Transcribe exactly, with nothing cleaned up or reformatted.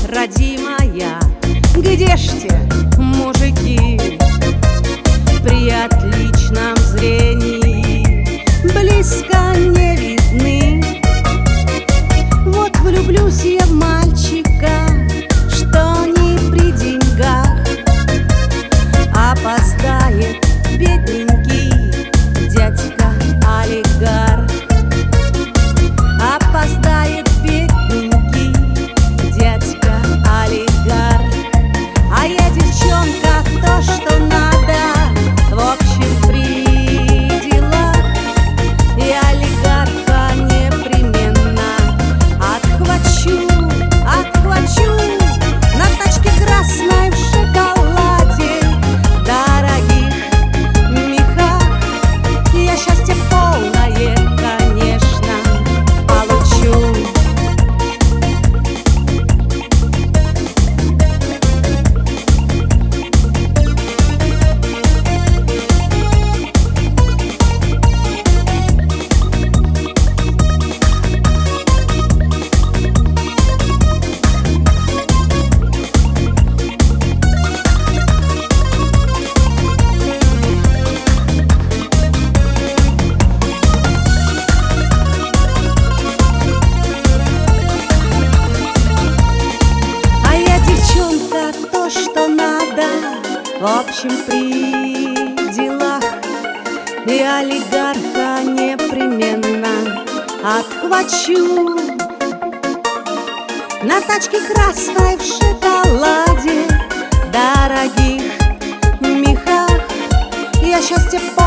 родимая, где ж те мужики при отличном зрении близко не видны? Вот влюблюсь я в мальчика, что не при деньгах, опоздает бедненький дядька олигарх. Опоздает бедненький дядька олигарх. А я девчонка, то, что надо, в общем, при делах. И олигарха непременно отхвачу, отхвачу на тачке красной в шоколаде, дорогих мехах. Я счастье полное, конечно, получу. То, что надо, в общем, при делах. И олигарха непременно отхвачу на тачке красной в шоколаде, дорогих мехах. Я счастье